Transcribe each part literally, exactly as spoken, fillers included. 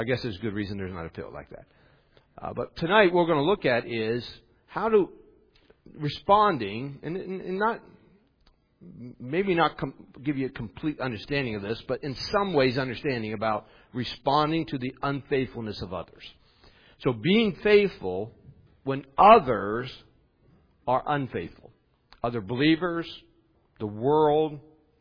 I guess there's good reason there's not a field like that. Uh, but tonight what we're going to look at is how to responding, and, and, and not maybe not com- give you a complete understanding of this, but in some ways understanding about responding to the unfaithfulness of others. So being faithful when others are unfaithful. Other believers, the world,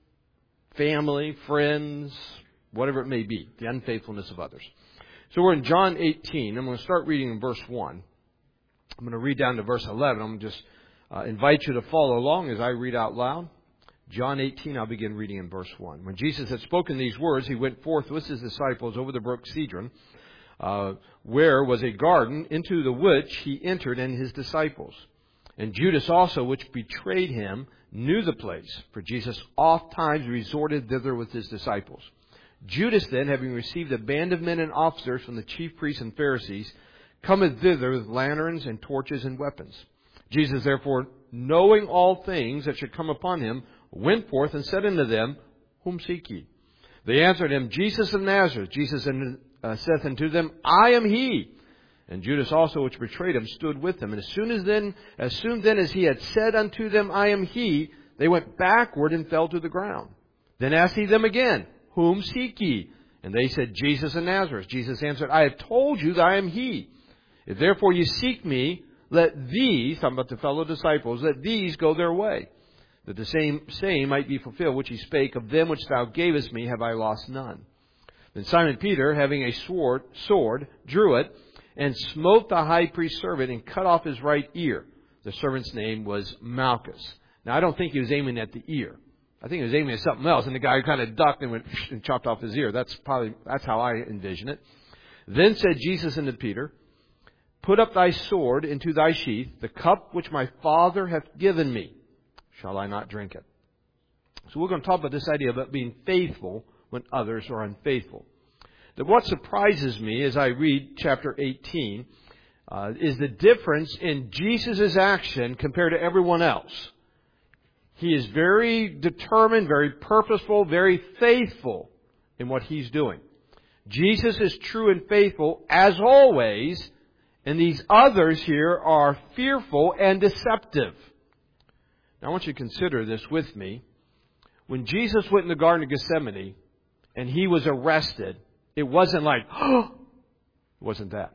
family, friends, whatever it may be, the unfaithfulness of others. So we're in John eighteen. I'm going to start reading in verse one. I'm going to read down to verse eleven. I'm going to just uh, invite you to follow along as I read out loud. John eighteen, I'll begin reading in verse one. When Jesus had spoken these words, he went forth with his disciples over the brook Cedron, uh, where was a garden, into the which he entered and his disciples. And Judas also, which betrayed him, knew the place, for Jesus oft times resorted thither with his disciples. Judas then, having received a band of men and officers from the chief priests and Pharisees, cometh thither with lanterns and torches and weapons. Jesus therefore, knowing all things that should come upon him, went forth and said unto them, Whom seek ye? They answered him, Jesus of Nazareth. Jesus uh, saith unto them, I am he. And Judas also, which betrayed him, stood with him. And as soon as then, as soon then as he had said unto them, I am he, they went backward and fell to the ground. Then asked he them again, Whom seek ye? And they said, Jesus of Nazareth. Jesus answered, I have told you that I am he. If therefore you seek me, let these, talking about the fellow disciples, let these go their way, that the same saying might be fulfilled, which he spake, Of them which thou gavest me have I lost none. Then Simon Peter, having a sword, sword, drew it, and smote the high priest's servant, and cut off his right ear. The servant's name was Malchus. Now, I don't think he was aiming at the ear. I think he was aiming at something else, and the guy kind of ducked and went and chopped off his ear. That's probably that's how I envision it. Then said Jesus unto Peter, Put up thy sword into thy sheath. The cup which my Father hath given me, shall I not drink it? So we're going to talk about this idea about being faithful when others are unfaithful. That what surprises me as I read chapter eighteen uh, is the difference in Jesus' action compared to everyone else. He is very determined, very purposeful, very faithful in what he's doing. Jesus is true and faithful as always, and these others here are fearful and deceptive. Now I want you to consider this with me. When Jesus went in the Garden of Gethsemane and he was arrested, it wasn't like, oh, it wasn't that.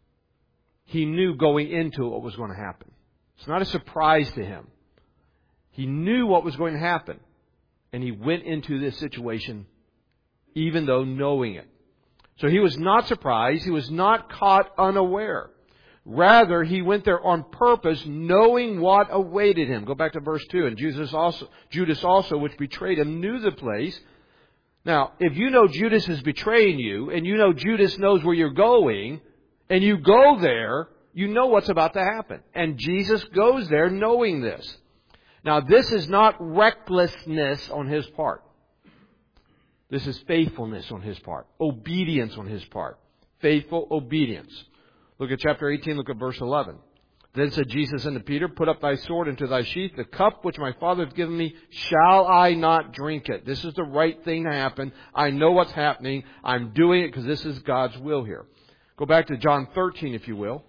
He knew going into it what was going to happen. It's not a surprise to him. He knew what was going to happen. And he went into this situation even though knowing it. So he was not surprised. He was not caught unaware. Rather, he went there on purpose, knowing what awaited him. Go back to verse two. And Judas also, Judas also, which betrayed him, knew the place. Now, if you know Judas is betraying you, and you know Judas knows where you're going, and you go there, you know what's about to happen. And Jesus goes there knowing this. Now, this is not recklessness on his part. This is faithfulness on his part. Obedience on his part. Faithful obedience. Look at chapter eighteen, look at verse eleven. Then said Jesus unto Peter, Put up thy sword into thy sheath. The cup which my Father hath given me, shall I not drink it? This is the right thing to happen. I know what's happening. I'm doing it because this is God's will here. Go back to John thirteen, if you will.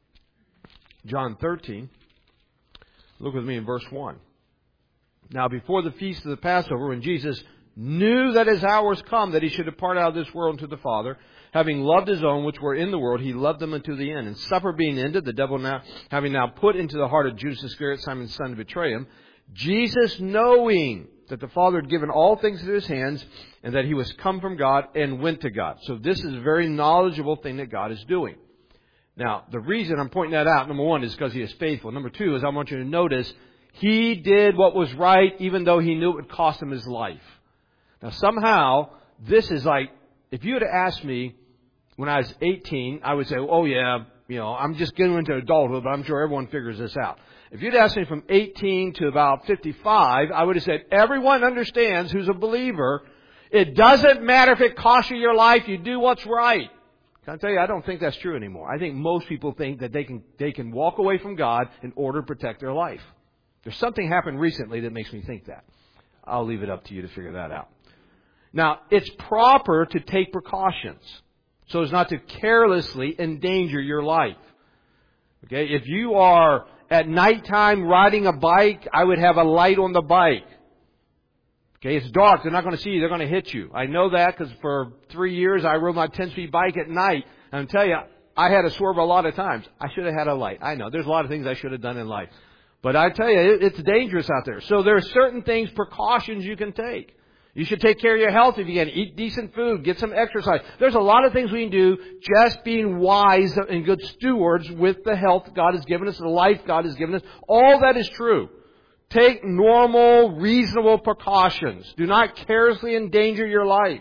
John thirteen. Look with me in verse one. Now before the feast of the Passover, when Jesus knew that his hour was come, that he should depart out of this world unto the Father, having loved his own which were in the world, he loved them unto the end. And supper being ended, the devil now, having now put into the heart of Judas Iscariot, Simon's son, to betray him, Jesus, knowing that the Father had given all things into his hands, and that he was come from God, and went to God. So this is a very knowledgeable thing that God is doing. Now, the reason I'm pointing that out, number one, is because he is faithful. Number two is I want you to notice he did what was right, even though he knew it would cost him his life. Now, somehow, this is like, if you had asked me when I was eighteen, I would say, oh yeah, you know, I'm just getting into adulthood, but I'm sure everyone figures this out. If you'd asked me from eighteen to about fifty-five, I would have said, everyone understands who's a believer. It doesn't matter if it costs you your life, you do what's right. Can I tell you, I don't think that's true anymore. I think most people think that they can they can walk away from God in order to protect their life. There's something happened recently that makes me think that. I'll leave it up to you to figure that out. Now, it's proper to take precautions. so as not to carelessly endanger your life. Okay, if you are at nighttime riding a bike, I would have a light on the bike. Okay, it's dark. They're not going to see you. They're going to hit you. I know that because for three years I rode my ten-speed bike at night. And I'll tell you, I had to swerve a lot of times. I should have had a light. I know. There's a lot of things I should have done in life. But I tell you, it's dangerous out there. So there are certain things, precautions you can take. You should take care of your health if you can. Eat decent food. Get some exercise. There's a lot of things we can do just being wise and good stewards with the health God has given us, the life God has given us. All that is true. Take normal, reasonable precautions. Do not carelessly endanger your life.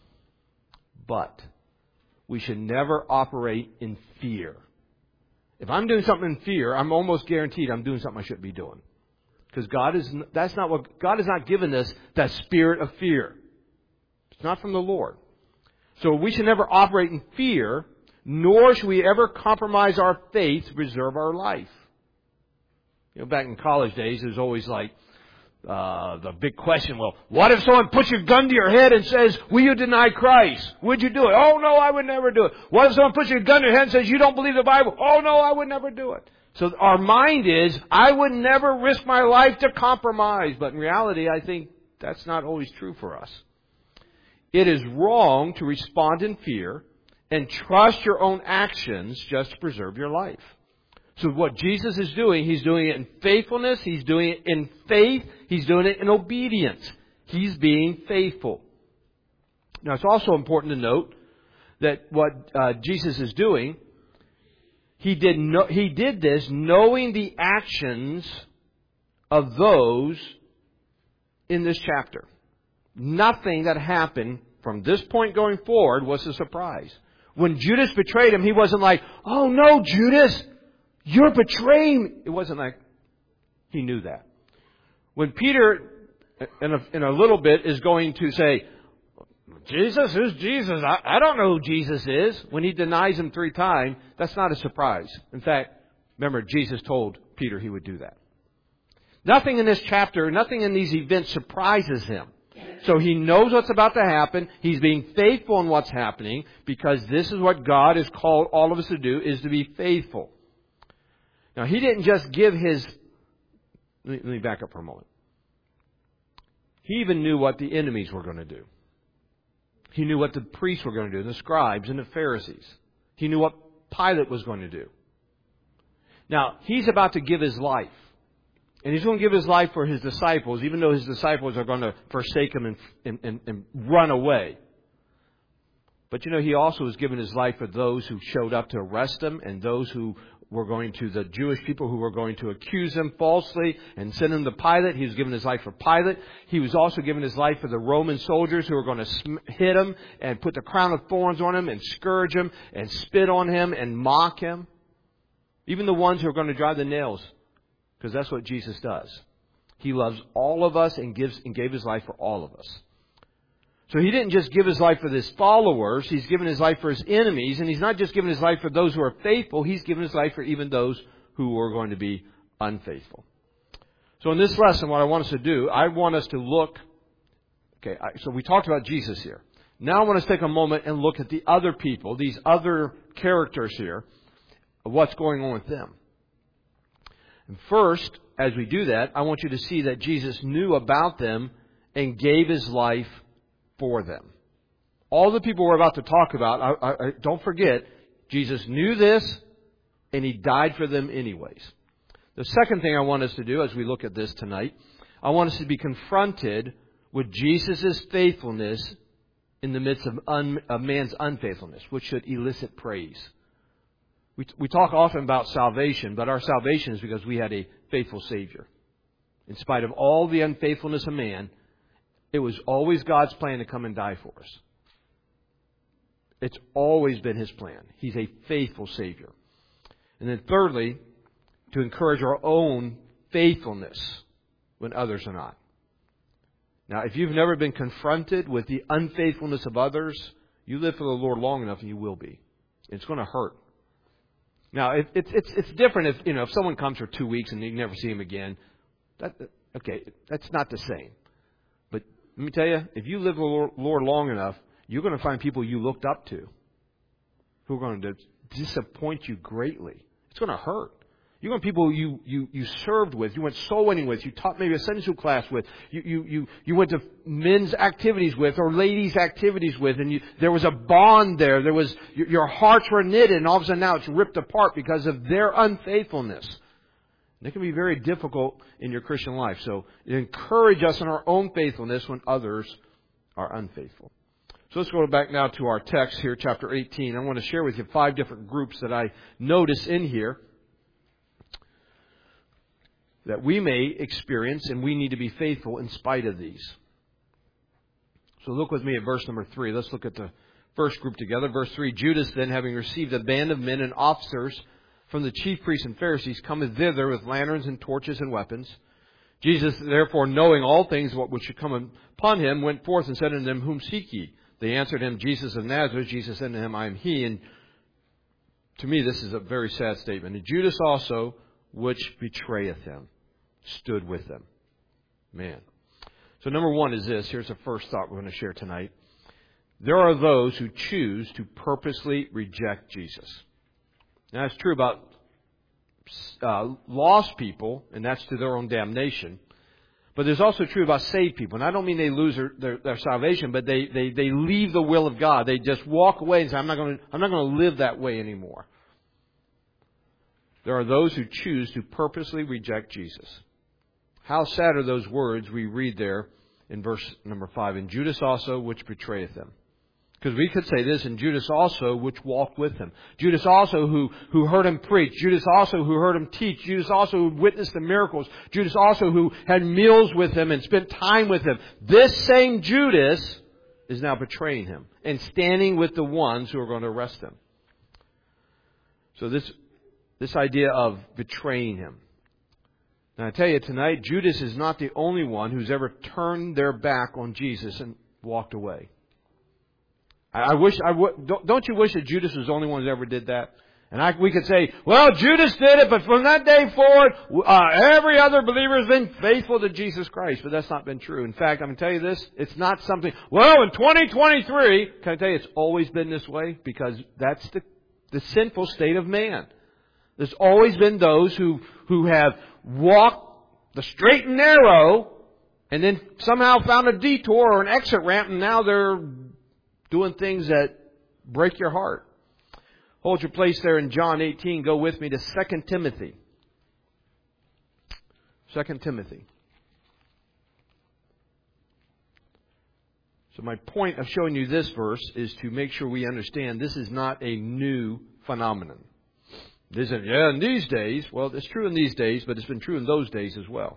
But we should never operate in fear. If I'm doing something in fear, I'm almost guaranteed I'm doing something I shouldn't be doing. Because God is, that's not what, God has not given us that spirit of fear. It's not from the Lord. So we should never operate in fear, nor should we ever compromise our faith to preserve our life. You know, back in college days, there's always like, uh, the big question, well, what if someone puts your gun to your head and says, will you deny Christ? Would you do it? Oh no, I would never do it. What if someone puts your gun to your head and says, you don't believe the Bible? Oh no, I would never do it. So our mind is, I would never risk my life to compromise. But in reality, I think that's not always true for us. It is wrong to respond in fear and trust your own actions just to preserve your life. So what Jesus is doing, He's doing it in faithfulness, He's doing it in faith, He's doing it in obedience. He's being faithful. Now it's also important to note that what uh, Jesus is doing, He did no, He did this knowing the actions of those in this chapter. Nothing that happened from this point going forward was a surprise. When Judas betrayed Him, He wasn't like, oh no, Judas, you're betraying. It wasn't like He knew that. When Peter, in a, in a little bit, is going to say, Jesus, who's Jesus? I, I don't know who Jesus is. When he denies Him three times, that's not a surprise. In fact, remember, Jesus told Peter He would do that. Nothing in this chapter, nothing in these events surprises Him. So He knows what's about to happen. He's being faithful in what's happening because this is what God has called all of us to do, is to be faithful. Now, He didn't just give His... Let me, let me back up for a moment. He even knew what the enemies were going to do. He knew what the priests were going to do, the scribes and the Pharisees. He knew what Pilate was going to do. Now, He's about to give His life. And He's going to give His life for His disciples, even though His disciples are going to forsake Him and, and, and, and run away. But you know, He also has given His life for those who showed up to arrest Him and those who were going to, the Jewish people who were going to accuse Him falsely and send Him to Pilate. He was given His life for Pilate. He was also given His life for the Roman soldiers who were going to sm- hit Him and put the crown of thorns on Him and scourge Him and spit on Him and mock Him. Even the ones who are going to drive the nails, because that's what Jesus does. He loves all of us and gives and gave His life for all of us. So He didn't just give His life for His followers. He's given His life for His enemies. And He's not just given His life for those who are faithful. He's given His life for even those who are going to be unfaithful. So in this lesson, what I want us to do, I want us to look... Okay, so we talked about Jesus here. Now I want us to take a moment and look at the other people, these other characters here, what's going on with them. And first, as we do that, I want you to see that Jesus knew about them and gave His life for them. All the people we're about to talk about, I, I, I, don't forget, Jesus knew this and He died for them anyways. The second thing I want us to do as we look at this tonight, I want us to be confronted with Jesus' faithfulness in the midst of, un, of man's unfaithfulness, which should elicit praise. We, we talk often about salvation, but our salvation is because we had a faithful Savior. In spite of all the unfaithfulness of man, it was always God's plan to come and die for us. It's always been His plan. He's a faithful Savior. And then thirdly, to encourage our own faithfulness when others are not. Now, if you've never been confronted with the unfaithfulness of others, you live for the Lord long enough and you will be. It's going to hurt. Now, it, it's it's it's different if, you know, if someone comes for two weeks and you never see him again. That, okay, that's not the same. Let me tell you, if you live with the Lord long enough, you're going to find people you looked up to. who are going to disappoint you greatly. It's going to hurt. You're going to people you, you, you served with, you went soul winning with, you taught maybe a Sunday school class with, you, you, you, you went to men's activities with or ladies' activities with, and you, there was a bond there. There was your, your hearts were knitted, and all of a sudden now it's ripped apart because of their unfaithfulness. And it can be very difficult in your Christian life. So encourage us in our own faithfulness when others are unfaithful. So let's go back now to our text here, chapter eighteen. I want to share with you five different groups that I notice in here that we may experience, and we need to be faithful in spite of these. So look with me at verse number three. Let's look at the first group together. Verse three, Judas then, having received a band of men and officers from the chief priests and Pharisees, cometh thither with lanterns and torches and weapons. Jesus, therefore, knowing all things what which should come upon him, went forth and said unto them, Whom seek ye? They answered him, Jesus of Nazareth. Jesus said unto him, I am he. And to me, this is a very sad statement. And Judas also, which betrayeth him, stood with them. Man. So number one is this. Here's the first thought we're going to share tonight. There are those who choose to purposely reject Jesus. Now, that's true about uh, lost people, and that's to their own damnation. But there's also true about saved people. And I don't mean they lose their, their, their salvation, but they, they, they leave the will of God. They just walk away and say, I'm not going to, I'm not going to live that way anymore. There are those who choose to purposely reject Jesus. How sad are those words we read there in verse number five. And Judas also, which betrayeth them. Because we could say this, and Judas also, which walked with him. Judas also, who, who heard him preach. Judas also, who heard him teach. Judas also, who witnessed the miracles. Judas also, who had meals with him and spent time with him. This same Judas is now betraying him and standing with the ones who are going to arrest him. So this, this idea of betraying him. Now I tell you tonight, Judas is not the only one who's ever turned their back on Jesus and walked away. I wish, I would, don't you wish that Judas was the only one who ever did that? And I, we could say, well, Judas did it, but from that day forward, uh, every other believer has been faithful to Jesus Christ. But that's not been true. In fact, I'm going to tell you this, it's not something, well, in twenty twenty-three, can I tell you it's always been this way? Because that's the, the sinful state of man. There's always been those who, who have walked the straight and narrow and then somehow found a detour or an exit ramp, and now they're doing things that break your heart. Hold your place there in John eighteen. Go with me to Second Timothy. Second Timothy. So my point of showing you this verse is to make sure we understand this is not a new phenomenon. It isn't, yeah, in these days. Well, it's true in these days, but it's been true in those days as well.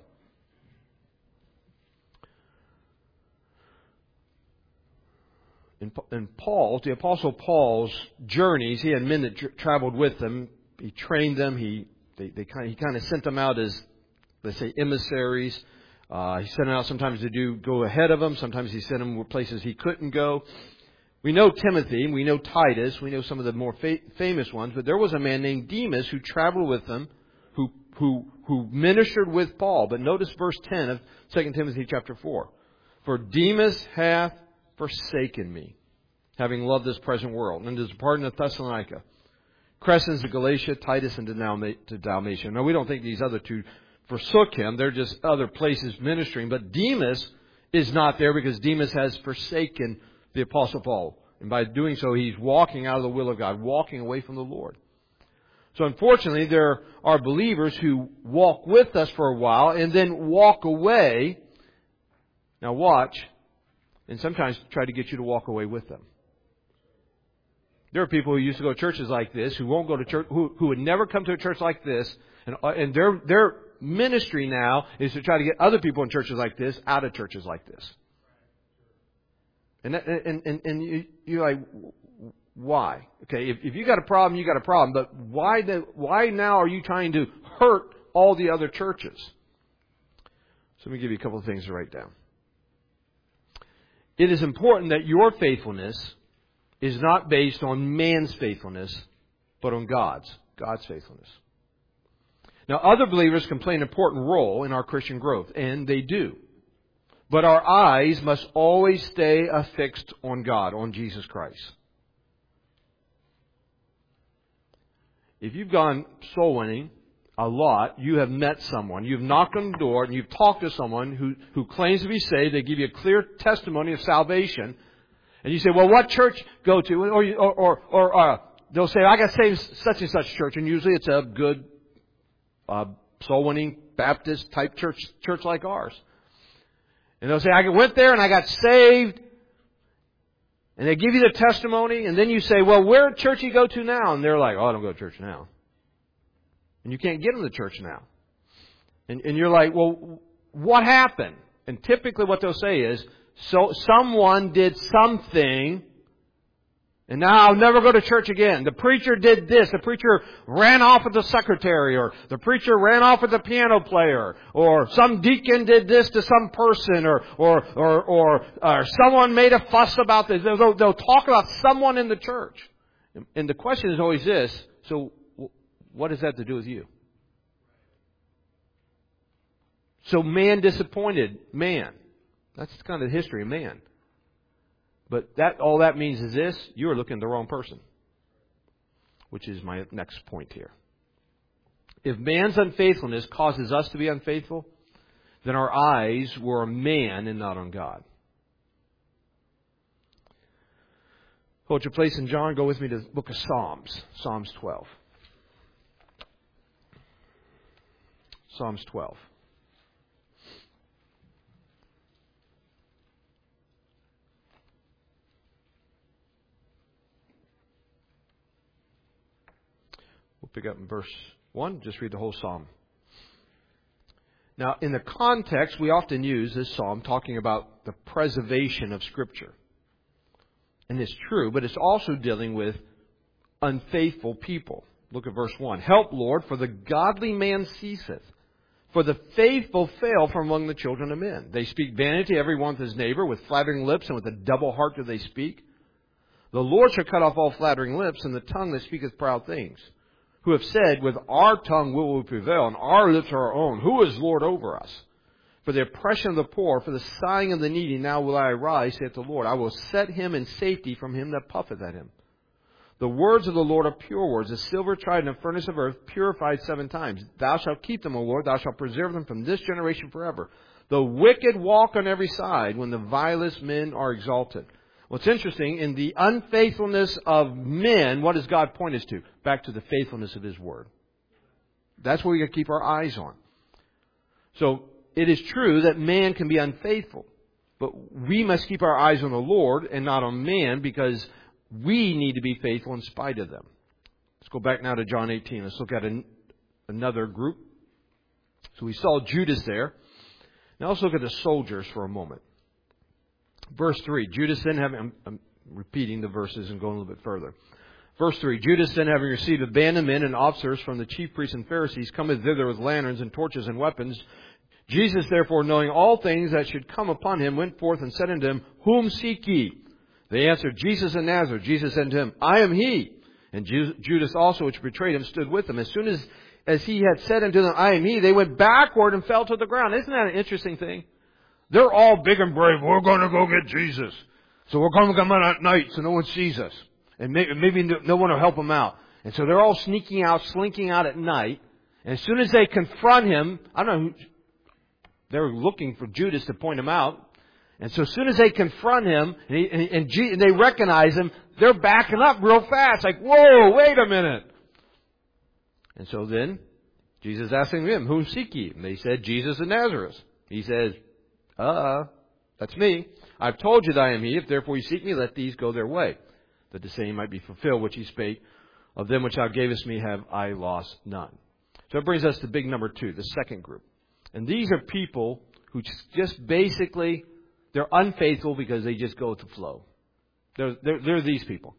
In, in Paul's, the Apostle Paul's journeys, he had men that tra- traveled with him. He trained them. He they, they kind of, he kind of sent them out as, let's say, emissaries. Uh, he sent them out sometimes to do go ahead of him. Sometimes he sent them to places he couldn't go. We know Timothy. We know Titus. We know some of the more fa- famous ones. But there was a man named Demas who traveled with them, who who who ministered with Paul. But notice verse ten of Second Timothy chapter four. For Demas hath forsaken me, having loved this present world, and is departed to Thessalonica. Crescens to Galatia, Titus into to Dalmatia. Now, we don't think these other two forsook him. They're just other places ministering. But Demas is not there because Demas has forsaken the Apostle Paul. And by doing so, he's walking out of the will of God, walking away from the Lord. So unfortunately, there are believers who walk with us for a while and then walk away. Now watch. And sometimes try to get you to walk away with them. There are people who used to go to churches like this, who won't go to church, who, who would never come to a church like this, and, and their their ministry now is to try to get other people in churches like this out of churches like this. And that, and and, and you, you're like, why? Okay, if, if you got a problem, you got a problem. But why the why now are you trying to hurt all the other churches? So let me give you a couple of things to write down. It is important that your faithfulness is not based on man's faithfulness, but on God's, God's faithfulness. Now, other believers can play an important role in our Christian growth, and they do. But our eyes must always stay affixed on God, on Jesus Christ. if you've gone soul winning a lot, you have met someone, you've knocked on the door, and you've talked to someone who, who claims to be saved. They give you a clear testimony of salvation. And you say, well, what church go to? Or, or, or, or uh, they'll say, I got saved such and such church. And usually it's a good uh, soul-winning Baptist type church, church like ours. And they'll say, I went there and I got saved. And they give you the testimony. And then you say, well, where church you go to now? And they're like, oh, I don't go to church now. And you can't get them to church now. And, and you're like, well, what happened? And typically what they'll say is, so someone did something, and now I'll never go to church again. The preacher did this. The preacher ran off with the secretary, or the preacher ran off with the piano player, or some deacon did this to some person, or or or or, or someone made a fuss about this. They'll, they'll talk about someone in the church. And the question is always this, so what does that have to do with you? So man disappointed man. That's kind of the history of man. But that all that means is this: you are looking at the wrong person. Which is my next point here. If man's unfaithfulness causes us to be unfaithful, then our eyes were on man and not on God. Hold your place in John. Go with me to the book of Psalms. Psalms twelve. Psalms twelve. We'll pick up in verse one. Just read the whole psalm. Now, in the context, we often use this psalm talking about the preservation of Scripture. And it's true, but it's also dealing with unfaithful people. Look at verse one. Help, Lord, for the godly man ceaseth. For the faithful fail from among the children of men. They speak vanity, every one with his neighbor, with flattering lips, and with a double heart do they speak. The Lord shall cut off all flattering lips, and the tongue that speaketh proud things. Who have said, with our tongue will we prevail, and our lips are our own. Who is Lord over us? For the oppression of the poor, for the sighing of the needy, now will I arise, saith the Lord. I will set him in safety from him that puffeth at him. The words of the Lord are pure words, as silver tried in a furnace of earth, purified seven times. Thou shalt keep them, O Lord, thou shalt preserve them from this generation forever. The wicked walk on every side, when the vilest men are exalted. What's interesting, in the unfaithfulness of men, what does God point us to? Back to the faithfulness of His Word. That's what we got to keep our eyes on. So, it is true that man can be unfaithful. But we must keep our eyes on the Lord and not on man, because we need to be faithful in spite of them. Let's go back now to John eighteen. Let's look at an, another group. So we saw Judas there. Now let's look at the soldiers for a moment. Verse three. Judas then having... I'm, I'm repeating the verses and going a little bit further. Verse three. Judas then having received a band of men and officers from the chief priests and Pharisees, cometh thither with lanterns and torches and weapons. Jesus therefore, knowing all things that should come upon him, went forth and said unto them, Whom seek ye? They answered, Jesus of Nazareth. Jesus said unto him, I am he. And Judas also, which betrayed him, stood with them. As soon as, as he had said unto them, I am he, they went backward and fell to the ground. Isn't that an interesting thing? They're all big and brave. We're going to go get Jesus. So we're going to come out at night so no one sees us. And maybe, maybe no one will help them out. And so they're all sneaking out, slinking out at night. And as soon as they confront him, I don't know who, they're looking for Judas to point him out. And so as soon as they confront him and, he, and, and, G, and they recognize him, they're backing up real fast. Like, whoa, wait a minute. And so then Jesus asking them, Whom seek ye? And they said, Jesus of Nazareth. He says, uh, that's me. I've told you that I am he. If therefore you seek me, let these go their way, that the saying might be fulfilled, which he spake, Of them which thou gavest me have I lost none. So it brings us to big number two, the second group. And these are people who just basically, they're unfaithful because they just go with the flow. They're, they're, they're these people.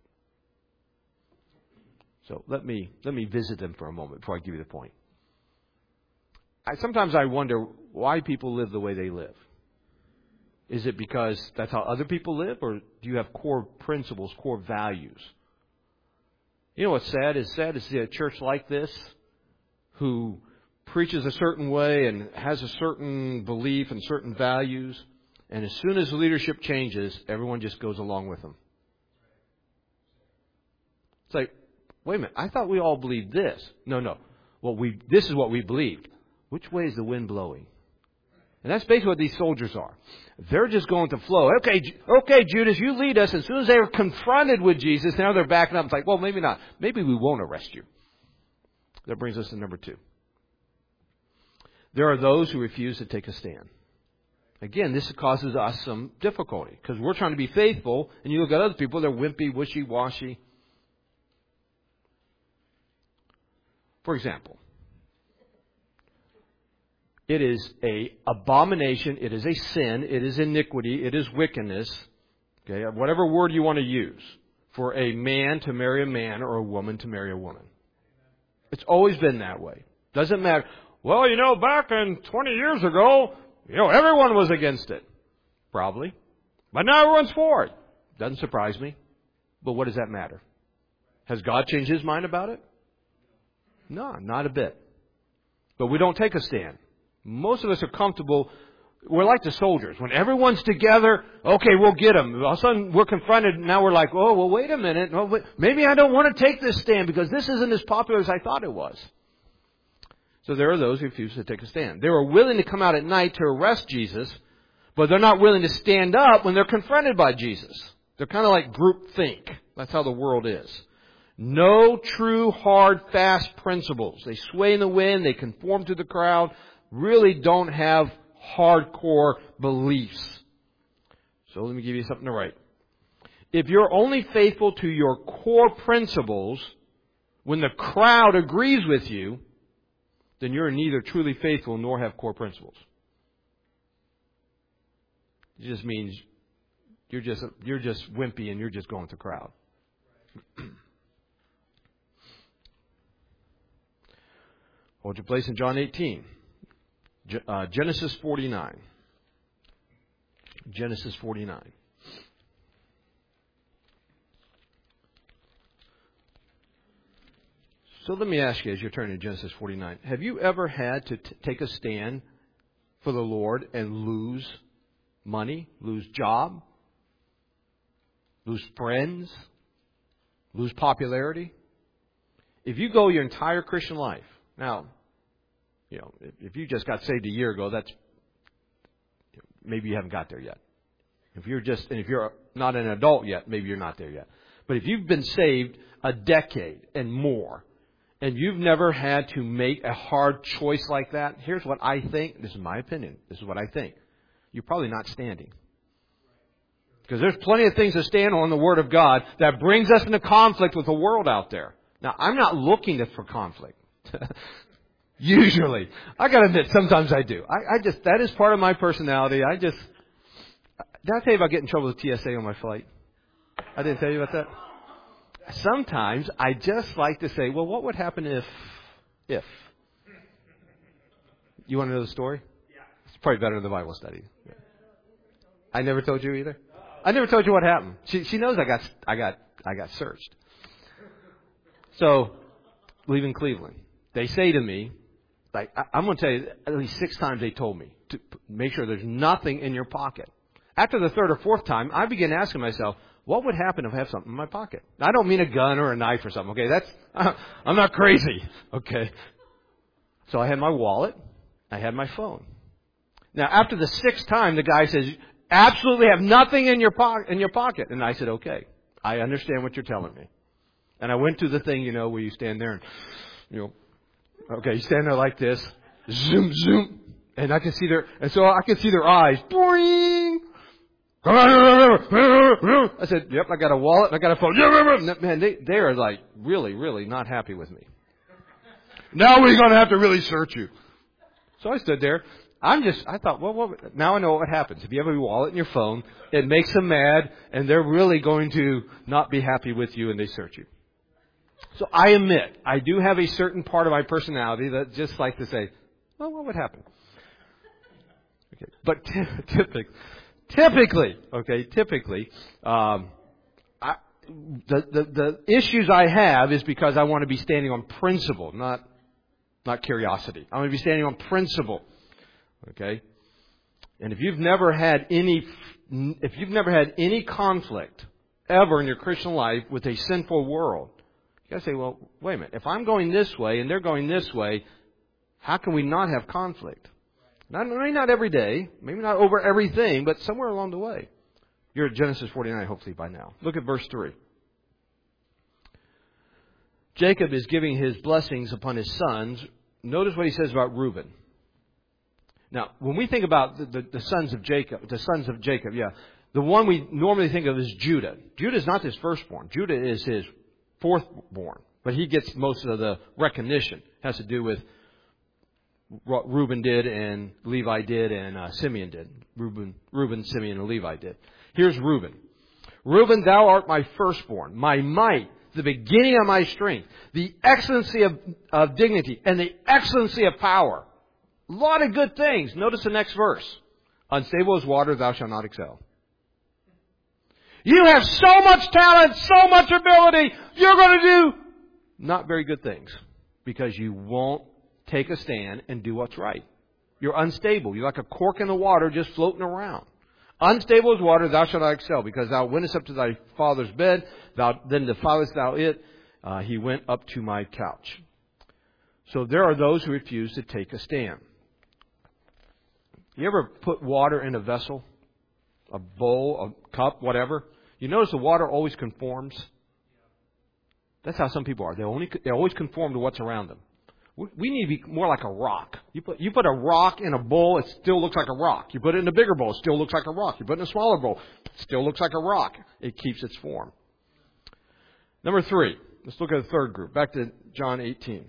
So let me let me visit them for a moment before I give you the point. I, sometimes I wonder why people live the way they live. Is it because that's how other people live, or do you have core principles, core values? You know what's sad? It's sad to see a church like this who preaches a certain way and has a certain belief and certain values, and as soon as the leadership changes, everyone just goes along with them. It's like, wait a minute, I thought we all believed this. No, no. Well, we, this is what we believed. Which way is the wind blowing? And that's basically what these soldiers are. They're just going to flow. Okay, okay, Judas, you lead us. As soon as they were confronted with Jesus, now they're backing up. It's like, well, maybe not. Maybe we won't arrest you. That brings us to number two. There are those who refuse to take a stand. Again, this causes us some difficulty because we're trying to be faithful, and you look at other people, they're wimpy, wishy-washy. For example, it is a abomination, it is a sin, it is iniquity, it is wickedness, okay, whatever word you want to use, for a man to marry a man or a woman to marry a woman. It's always been that way. Doesn't matter. Well, you know, back in twenty years ago, you know, everyone was against it. Probably. But now everyone's for it. Doesn't surprise me. But what does that matter? Has God changed His mind about it? No, not a bit. But we don't take a stand. Most of us are comfortable. We're like the soldiers. When everyone's together, okay, we'll get them. All of a sudden, we're confronted. Now we're like, oh, well, wait a minute. No, wait, maybe I don't want to take this stand because this isn't as popular as I thought it was. So there are those who refuse to take a stand. They were willing to come out at night to arrest Jesus, but they're not willing to stand up when they're confronted by Jesus. They're kind of like group think. That's how the world is. No true, hard, fast principles. They sway in the wind. They conform to the crowd. Really don't have hardcore beliefs. So let me give you something to write. If you're only faithful to your core principles when the crowd agrees with you, then you're neither truly faithful nor have core principles. It just means you're just you're just wimpy and you're just going with the crowd. Hold your place in John eighteen. Uh, Genesis forty-nine. Genesis forty-nine. So let me ask you, as you're turning to Genesis forty-nine, have you ever had to t- take a stand for the Lord and lose money, lose job, lose friends, lose popularity? If you go your entire Christian life, now, you know, if, if you just got saved a year ago, that's maybe you haven't got there yet. If you're just, and if you're not an adult yet, maybe you're not there yet. But if you've been saved a decade and more, and you've never had to make a hard choice like that, here's what I think. This is my opinion. This is what I think. You're probably not standing. Because there's plenty of things to stand on in the Word of God that brings us into conflict with the world out there. Now, I'm not looking for conflict. Usually. I got to admit, sometimes I do. I, I just, that is part of my personality. I just, did I tell you about getting in trouble with T S A on my flight? I didn't tell you about that? Sometimes I just like to say, well, what would happen if, if? You want to know the story? Yeah. It's probably better than the Bible study. Yeah. I never told you either. I never told you what happened. She she knows I got I got I got searched. So, leaving Cleveland, they say to me, like I, I'm going to tell you, at least six times they told me to make sure there's nothing in your pocket. After the third or fourth time, I began asking myself, what would happen if I have something in my pocket? I don't mean a gun or a knife or something. Okay, that's uh, I'm not crazy. Okay, so I had my wallet, I had my phone. Now, after the sixth time, the guy says, "Absolutely have nothing in your po- in your pocket." And I said, "Okay, I understand what you're telling me." And I went to the thing, you know, where you stand there and, you know, okay, you stand there like this, zoom, zoom, and I can see their, and so I can see their eyes, boing. I said, yep, I got a wallet and I got a phone. Man, they, they are like really, really not happy with me. Now we're going to have to really search you. So I stood there. I'm just, I thought, well, what, now I know what happens. If you have a wallet and your phone, it makes them mad and they're really going to not be happy with you and they search you. So I admit, I do have a certain part of my personality that just like to say, well, what would happen? Okay. But t- typically, Typically, okay, typically, um, I, the, the the issues I have is because I want to be standing on principle, not not curiosity. I want to be standing on principle, okay. And if you've never had any, if you've never had any conflict ever in your Christian life with a sinful world, You gotta say, well, wait a minute. If I'm going this way and they're going this way, how can we not have conflict? Not, maybe not every day, maybe not over everything, but somewhere along the way. You're at Genesis forty-nine, hopefully by now. Look at verse three. Jacob is giving his blessings upon his sons. Notice what he says about Reuben. Now, when we think about the, the, the sons of Jacob, the sons of Jacob, yeah, the one we normally think of is Judah. Judah is not his firstborn. Judah is his fourthborn. But he gets most of the recognition. It has to do with what Reuben did and Levi did and uh, Simeon did. Reuben, Reuben, Simeon, and Levi did. Here's Reuben. Reuben, thou art my firstborn, my might, the beginning of my strength, the excellency of, of dignity, and the excellency of power. A lot of good things. Notice the next verse. Unstable as water, thou shalt not excel. You have so much talent, so much ability, you're going to do not very good things because you won't take a stand and do what's right. You're unstable. You're like a cork in the water just floating around. Unstable as water, thou shalt not excel, because thou wentest up to thy father's bed, thou then defilest thou it. Uh, he went up to my couch. So there are those who refuse to take a stand. You ever put water in a vessel, a bowl, a cup, whatever? You notice the water always conforms. That's how some people are. They only they always conform to what's around them. We need to be more like a rock. You put, you put a rock in a bowl, it still looks like a rock. You put it in a bigger bowl, it still looks like a rock. You put it in a smaller bowl, it still looks like a rock. It keeps its form. Number three. Let's look at the third group. Back to John eighteen.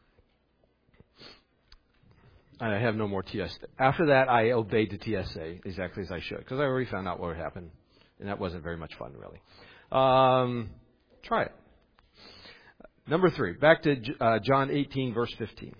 I have no more T S A. After that, I obeyed the T S A exactly as I should, because I already found out what would happen, and that wasn't very much fun, really. Um, try it. Number three, back to uh, John eighteen, verse fifteen.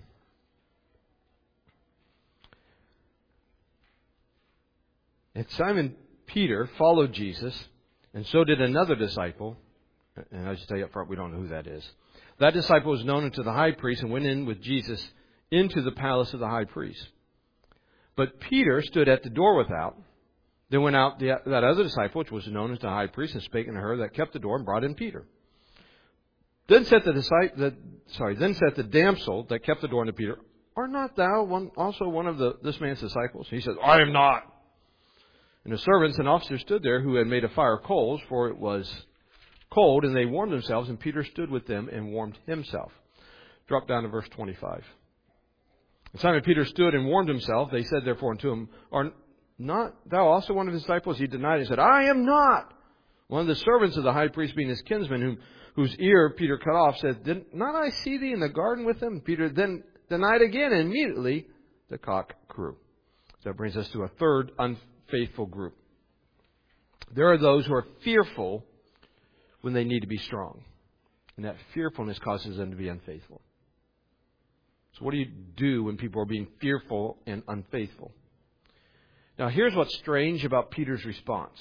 And Simon Peter followed Jesus, and so did another disciple. And I should tell you up front, we don't know who that is. That disciple was known unto the high priest and went in with Jesus into the palace of the high priest. But Peter stood at the door without. Then went out the, that other disciple, which was known as the high priest, and spake unto her that kept the door, and brought in Peter. Then said the disciple, the, sorry, then said the damsel that kept the door unto Peter, art not thou one, also one of the, this man's disciples? He says, I am not. And the servants and officers stood there who had made a fire of coals, for it was cold, and they warmed themselves, and Peter stood with them and warmed himself. Drop down to verse twenty-five. And Simon Peter stood and warmed himself. They said therefore unto him, art not thou also one of his disciples? He denied and said, I am not. One of the servants of the high priest, being his kinsman, whom whose ear Peter cut off, said, did not I see thee in the garden with him? Peter then denied again, and immediately the cock crew. So that brings us to a third unfaithful group. There are those who are fearful when they need to be strong. And that fearfulness causes them to be unfaithful. So what do you do when people are being fearful and unfaithful? Now here's what's strange about Peter's response.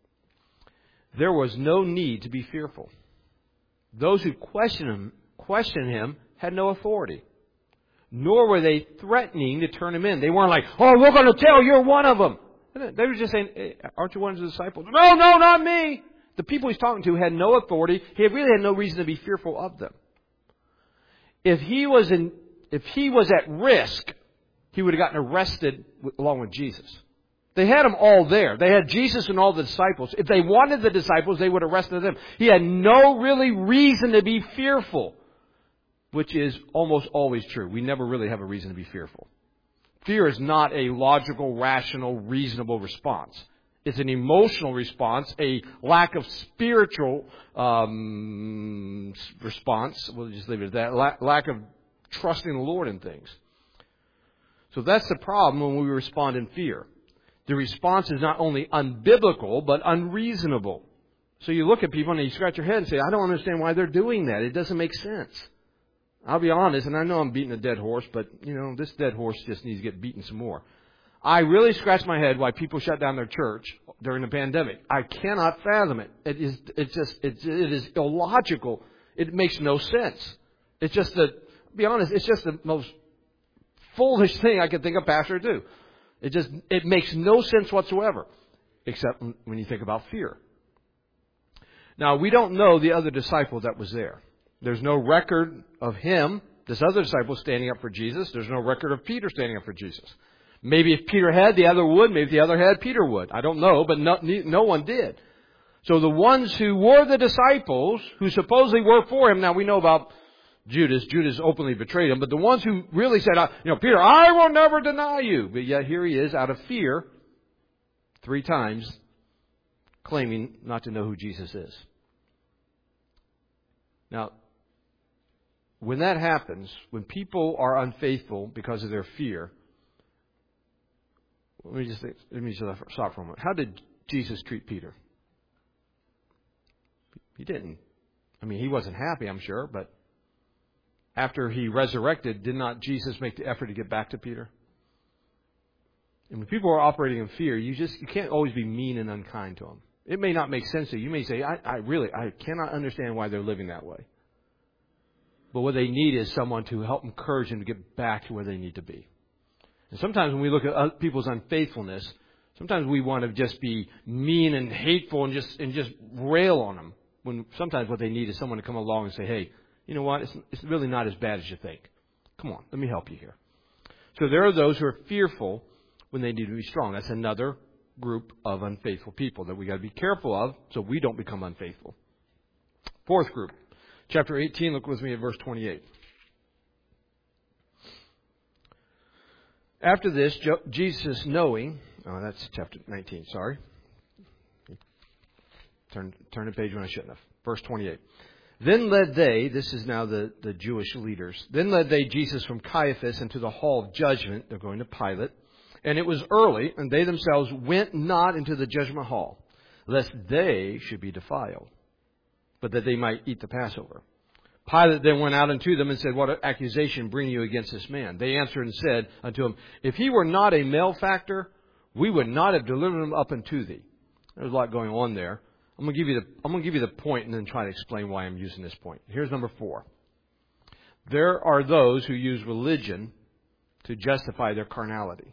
There was no need to be fearful. Those who questioned him, questioned him had no authority. Nor were they threatening to turn him in. They weren't like, oh, we're going to tell you're one of them. They were just saying, hey, aren't you one of the disciples? No, no, not me. The people he's talking to had no authority. He really had no reason to be fearful of them. If he was in, if he was at risk, he would have gotten arrested along with Jesus. They had them all there. They had Jesus and all the disciples. If they wanted the disciples, they would have arrested them. He had no really reason to be fearful, which is almost always true. We never really have a reason to be fearful. Fear is not a logical, rational, reasonable response. It's an emotional response, a lack of spiritual um, response. We'll just leave it at that. La- lack of trusting the Lord in things. So that's the problem when we respond in fear. The response is not only unbiblical, but unreasonable. So you look at people and you scratch your head and say, I don't understand why they're doing that. It doesn't make sense. I'll be honest, and I know I'm beating a dead horse, but, you know, this dead horse just needs to get beaten some more. I really scratch my head why people shut down their church during the pandemic. I cannot fathom it. It is, it's just, it, it is illogical. It makes no sense. It's just the, to be honest, it's just the most foolish thing I can think a pastor to do. It just, it makes no sense whatsoever, except when you think about fear. Now, we don't know the other disciple that was there. There's no record of him, this other disciple, standing up for Jesus. There's no record of Peter standing up for Jesus. Maybe if Peter had, the other would. Maybe if the other had, Peter would. I don't know, but no, no one did. So the ones who were the disciples, who supposedly were for him, now we know about Judas. Judas openly betrayed him. But the ones who really said, you know, Peter, I will never deny you. But yet here he is out of fear, three times, claiming not to know who Jesus is. Now, when that happens, when people are unfaithful because of their fear, let me just think, let me just stop for a moment. How did Jesus treat Peter? He didn't. I mean, he wasn't happy, I'm sure, but after he resurrected, did not Jesus make the effort to get back to Peter? And when people are operating in fear, you just you can't always be mean and unkind to them. It may not make sense to you. You may say, I, I really, I cannot understand why they're living that way. But what they need is someone to help encourage them to get back to where they need to be. And sometimes when we look at people's unfaithfulness, sometimes we want to just be mean and hateful and just and just rail on them. When sometimes what they need is someone to come along and say, hey, you know what, it's, it's really not as bad as you think. Come on, let me help you here. So there are those who are fearful when they need to be strong. That's another group of unfaithful people that we got to be careful of so we don't become unfaithful. Fourth group, chapter eighteen, look with me at verse twenty-eight. After this, Jesus knowing, oh, that's chapter nineteen, sorry. Turn, turn the page when I shouldn't have. Verse twenty-eight. Then led they, this is now the, the Jewish leaders, then led they Jesus from Caiaphas into the hall of judgment. They're going to Pilate. And it was early, and they themselves went not into the judgment hall, lest they should be defiled, but that they might eat the Passover. Pilate then went out unto them and said, what accusation bring you against this man? They answered and said unto him, if he were not a malefactor, we would not have delivered him up unto thee. There's a lot going on there. I'm going to give you the I'm going to give you the point and then try to explain why I'm using this point. Here's number four. There are those who use religion to justify their carnality.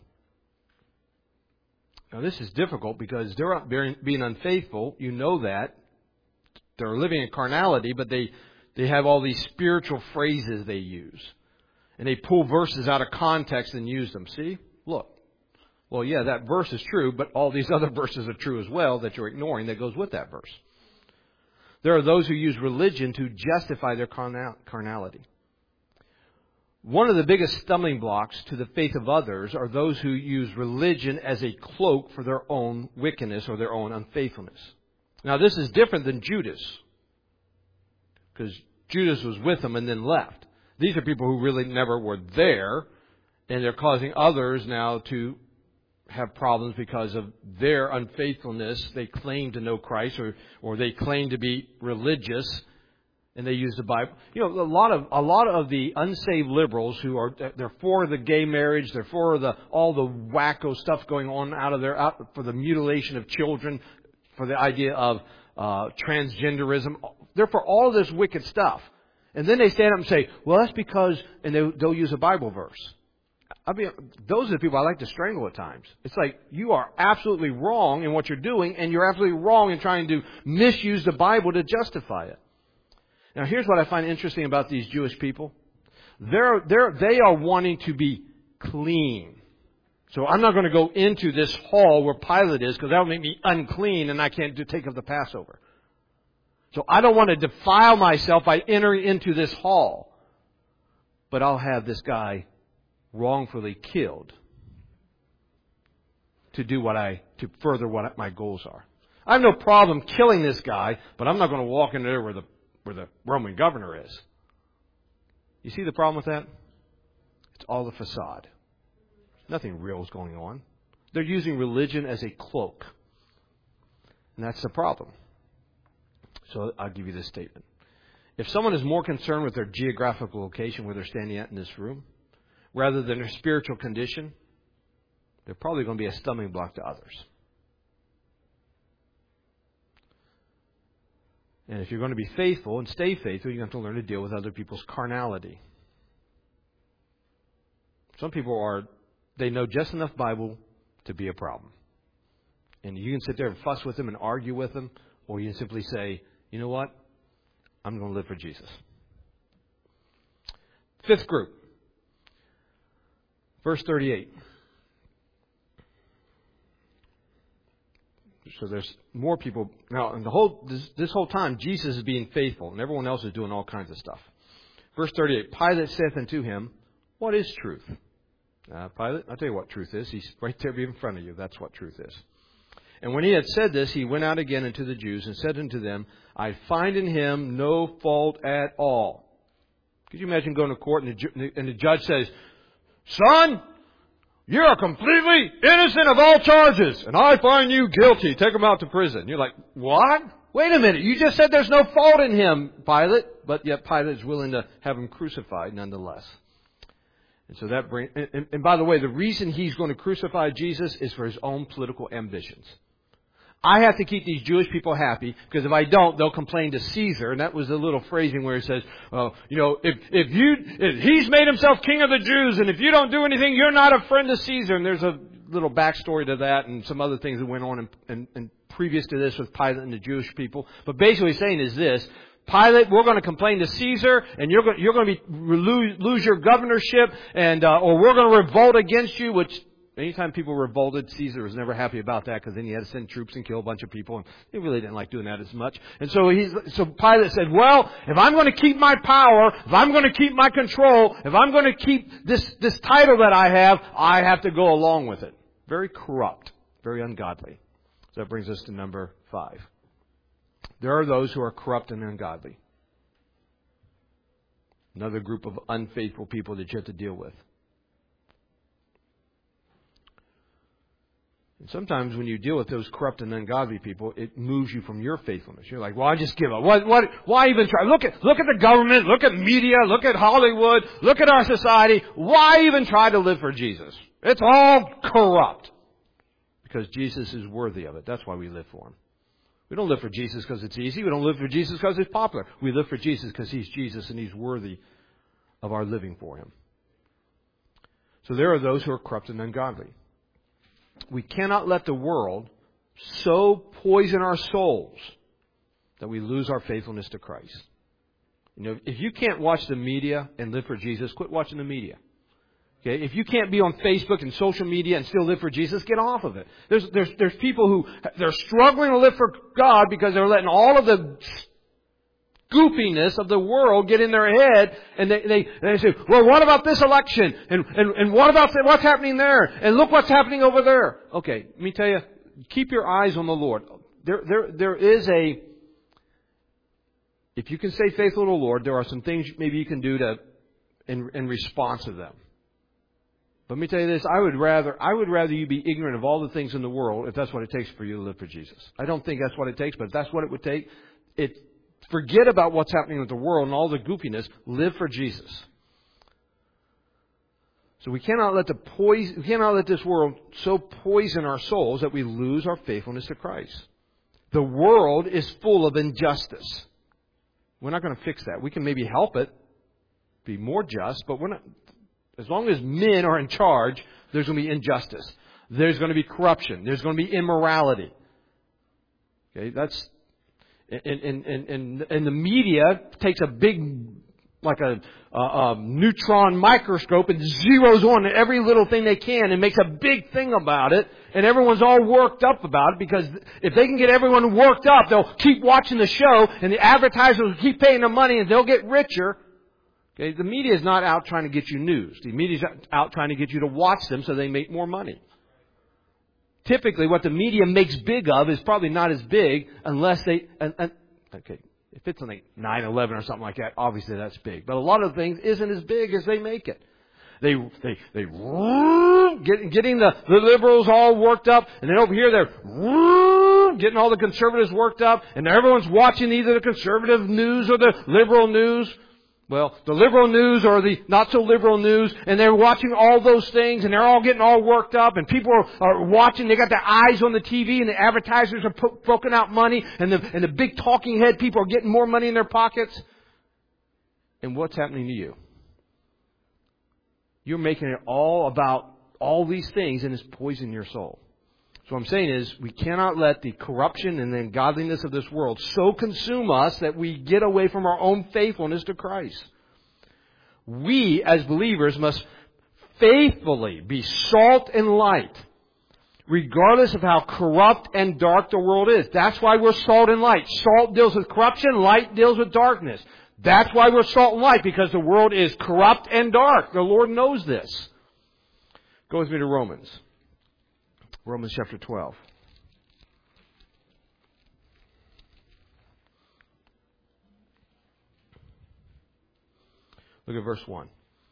Now this is difficult because they're being unfaithful. You know that. They're living in carnality, but they, they have all these spiritual phrases they use. And they pull verses out of context and use them. See? Look. Well, yeah, that verse is true, but all these other verses are true as well that you're ignoring that goes with that verse. There are those who use religion to justify their carnality. One of the biggest stumbling blocks to the faith of others are those who use religion as a cloak for their own wickedness or their own unfaithfulness. Now, this is different than Judas, because Judas was with them and then left. These are people who really never were there, and they're causing others now to have problems because of their unfaithfulness. They claim to know Christ, or, or they claim to be religious, and they use the Bible. You know, a lot of a lot of the unsaved liberals who are they're for the gay marriage, they're for the all the wacko stuff going on out of there, out for the mutilation of children, for the idea of uh, transgenderism. They're for all of this wicked stuff, and then they stand up and say, "Well, that's because," and they, they'll use a Bible verse. I mean, those are the people I like to strangle at times. It's like, you are absolutely wrong in what you're doing, and you're absolutely wrong in trying to misuse the Bible to justify it. Now, here's what I find interesting about these Jewish people. They're, they're, they are wanting to be clean. So I'm not going to go into this hall where Pilate is, because that will make me unclean, and I can't do, take up the Passover. So I don't want to defile myself by entering into this hall. But I'll have this guy wrongfully killed to do what I, to further what my goals are. I have no problem killing this guy, but I'm not going to walk in there where the, where the Roman governor is. You see the problem with that? It's all a facade. Nothing real is going on. They're using religion as a cloak. And that's the problem. So I'll give you this statement. If someone is more concerned with their geographical location, where they're standing at in this room, rather than their spiritual condition, they're probably going to be a stumbling block to others. And if you're going to be faithful and stay faithful, you have to learn to deal with other people's carnality. Some people are, they know just enough Bible to be a problem. And you can sit there and fuss with them and argue with them, or you can simply say, you know what? I'm going to live for Jesus. Fifth group. Verse thirty-eight. So there's more people. Now, and the whole this, this whole time, Jesus is being faithful, and everyone else is doing all kinds of stuff. Verse thirty-eight. Pilate saith unto him, what is truth? Uh, Pilate, I'll tell you what truth is. He's right there in front of you. That's what truth is. And when he had said this, he went out again unto the Jews and said unto them, I find in him no fault at all. Could you imagine going to court and the, ju- and the judge says, son, you are completely innocent of all charges, and I find you guilty. Take him out to prison. You're like, what? Wait a minute. You just said there's no fault in him, Pilate. But yet Pilate is willing to have him crucified nonetheless. And so that brings, and, and by the way, the reason he's going to crucify Jesus is for his own political ambitions. I have to keep these Jewish people happy, because if I don't, they'll complain to Caesar. And that was a little phrasing where he says, well, you know, if, if you, if he's made himself king of the Jews, and if you don't do anything, you're not a friend of Caesar. And there's a little backstory to that and some other things that went on in, in, in previous to this with Pilate and the Jewish people. But basically what he's saying is this: Pilate, we're going to complain to Caesar, and you're going, you're going to be, lose, lose your governorship, and, uh, or we're going to revolt against you, which, anytime people revolted, Caesar was never happy about that, because then he had to send troops and kill a bunch of people, and he really didn't like doing that as much. And so he's, so Pilate said, well, if I'm going to keep my power, if I'm going to keep my control, if I'm going to keep this, this title that I have, I have to go along with it. Very corrupt, very ungodly. So that brings us to number five. There are those who are corrupt and ungodly. Another group of unfaithful people that you have to deal with. And sometimes when you deal with those corrupt and ungodly people, it moves you from your faithfulness. You're like, well, I just give up. What, what, why even try? Look at, look at the government, look at media, look at Hollywood, look at our society. Why even try to live for Jesus? It's all corrupt. Because Jesus is worthy of it. That's why we live for Him. We don't live for Jesus because it's easy. We don't live for Jesus because it's popular. We live for Jesus because He's Jesus and He's worthy of our living for Him. So there are those who are corrupt and ungodly. We cannot let the world so poison our souls that we lose our faithfulness to Christ. You know, if you can't watch the media and live for Jesus, quit watching the media. Okay, if you can't be on Facebook and social media and still live for Jesus, get off of it. There's there's there's people who they're struggling to live for God because they're letting all of the goopiness of the world get in their head, and they they, they say, well, what about this election? And and and what about the, what's happening there? And look what's happening over there. Okay, let me tell you, keep your eyes on the Lord. There there there is a, if you can stay faithful to the Lord, there are some things maybe you can do to in in response to them. But let me tell you this, I would rather I would rather you be ignorant of all the things in the world if that's what it takes for you to live for Jesus. I don't think that's what it takes, but if that's what it would take, it forget about what's happening with the world and all the goofiness. Live for Jesus. So we cannot let the poison, we cannot let this world so poison our souls that we lose our faithfulness to Christ. The world is full of injustice. We're not going to fix that. We can maybe help it be more just, but we're not. As long as men are in charge, there's going to be injustice. There's going to be corruption. There's going to be immorality. Okay, that's and and and and the media takes a big, like a, a, a neutron microscope and zeroes on every little thing they can and makes a big thing about it, and everyone's all worked up about it, because if they can get everyone worked up, they'll keep watching the show, and the advertisers will keep paying them money, and they'll get richer. Okay, the media is not out trying to get you news. The media is out trying to get you to watch them so they make more money. Typically, what the media makes big of is probably not as big unless they... And, and, okay, if it's like nine eleven or something like that, obviously that's big. But a lot of things isn't as big as they make it. They they they get, getting the, the liberals all worked up, and then over here they're getting all the conservatives worked up, and everyone's watching either the conservative news or the liberal news. Well, the liberal news or the not so liberal news, and they're watching all those things, and they're all getting all worked up, and people are, are watching. They got their eyes on the T V, and the advertisers are po- poking out money, and the and the big talking head people are getting more money in their pockets. And what's happening to you? You're making it all about all these things, and it's poisoning your soul. So what I'm saying is, we cannot let the corruption and the ungodliness of this world so consume us that we get away from our own faithfulness to Christ. We, as believers, must faithfully be salt and light, regardless of how corrupt and dark the world is. That's why we're salt and light. Salt deals with corruption, light deals with darkness. That's why we're salt and light, because the world is corrupt and dark. The Lord knows this. Go with me to Romans. Romans chapter twelve. Look at verse one.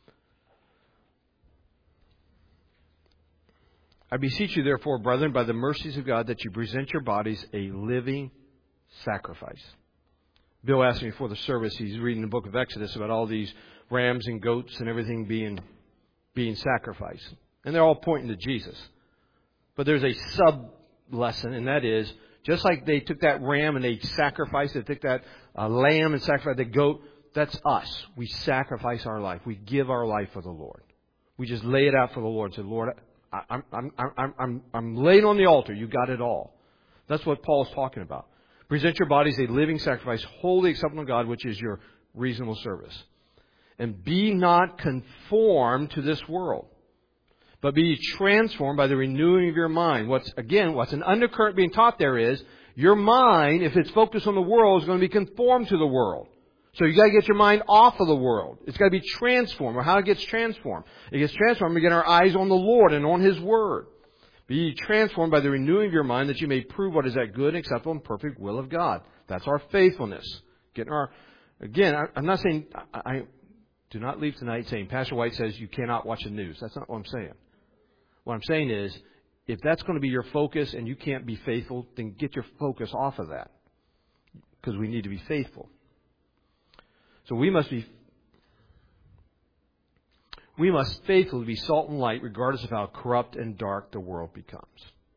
I beseech you, therefore, brethren, by the mercies of God, that you present your bodies a living sacrifice. Bill asked me before the service, he's reading the book of Exodus about all these rams and goats and everything being, being sacrificed. And they're all pointing to Jesus. But there's a sub-lesson, and that is, just like they took that ram and they sacrificed it, they took that uh, lamb and sacrificed the goat, that's us. We sacrifice our life. We give our life for the Lord. We just lay it out for the Lord and say, Lord, I, I'm, I'm, I'm, I'm, I'm laying on the altar. You got it all. That's what Paul's talking about. Present your bodies a living sacrifice, wholly acceptable to God, which is your reasonable service. And be not conformed to this world, but be transformed by the renewing of your mind. What's, again, what's an undercurrent being taught there is, your mind, if it's focused on the world, is going to be conformed to the world. So you got to get your mind off of the world. It's got to be transformed. Or how it gets transformed? It gets transformed by getting our eyes on the Lord and on His Word. Be ye transformed by the renewing of your mind, that you may prove what is that good, acceptable, and perfect will of God. That's our faithfulness. Getting our, again, I, I'm not saying, I, I do not leave tonight saying Pastor White says you cannot watch the news. That's not what I'm saying. What I'm saying is, if that's going to be your focus and you can't be faithful, then get your focus off of that. Because we need to be faithful. So we must be, we must faithfully be salt and light, regardless of how corrupt and dark the world becomes.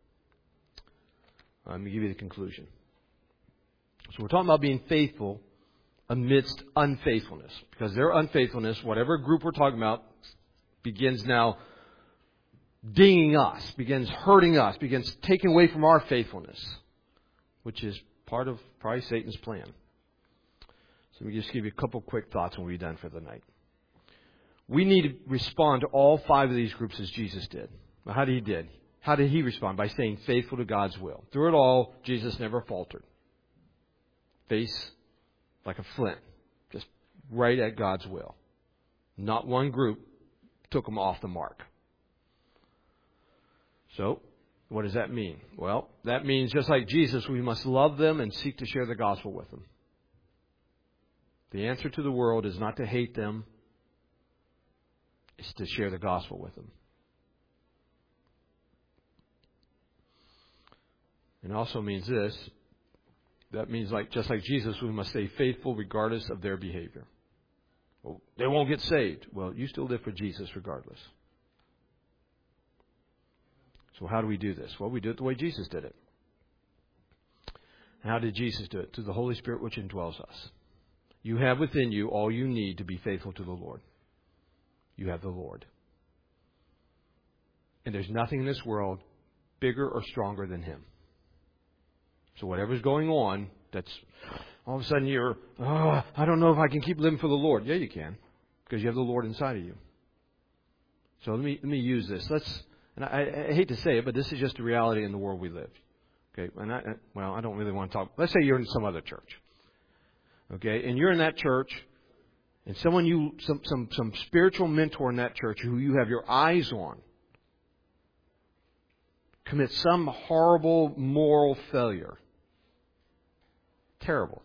Let me give you the conclusion. So we're talking about being faithful amidst unfaithfulness, because their unfaithfulness, whatever group we're talking about, begins now dinging us, begins hurting us, begins taking away from our faithfulness, which is part of probably Satan's plan. So let me just give you a couple quick thoughts and we'll be done for the night. We need to respond to all five of these groups as Jesus did. Well, how did he did? How did he respond? By staying faithful to God's will. Through it all, Jesus never faltered. Face like a flint, just right at God's will. Not one group took him off the mark. So, what does that mean? Well, that means just like Jesus, we must love them and seek to share the gospel with them. The answer to the world is not to hate them, it's to share the gospel with them. It also means this. That means, like just like Jesus, we must stay faithful regardless of their behavior. Well, they won't get saved. Well, you still live for Jesus regardless. So how do we do this? Well, we do it the way Jesus did it. How did Jesus do it? Through the Holy Spirit which indwells us. You have within you all you need to be faithful to the Lord. You have the Lord. And there's nothing in this world bigger or stronger than Him. So whatever's going on, that's all of a sudden you're, oh, I don't know if I can keep living for the Lord. Yeah, you can, because you have the Lord inside of you. So let me let me use this. Let's, and I, I hate to say it, but this is just the reality in the world we live. Okay, and I, well, I don't really want to talk. Let's say you're in some other church. Okay, and you're in that church, and someone you, some, some, some spiritual mentor in that church who you have your eyes on commits some horrible moral failure. Terrible.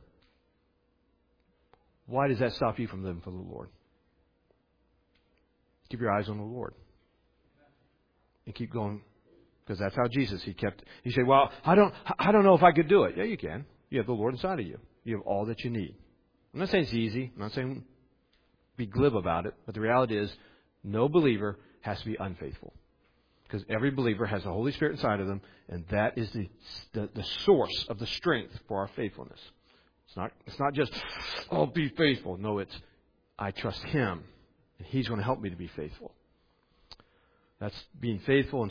Why does that stop you from living for the Lord? Keep your eyes on the Lord. And keep going. Because that's how Jesus, He kept, you say, well, I don't, I don't know if I could do it. Yeah, you can. You have the Lord inside of you. You have all that you need. I'm not saying it's easy. I'm not saying be glib about it. But the reality is, no believer has to be unfaithful. Because every believer has the Holy Spirit inside of them. And that is the, the, the source of the strength for our faithfulness. It's not, it's not just, oh, be faithful. No, it's, I trust Him. And He's going to help me to be faithful. That's being faithful and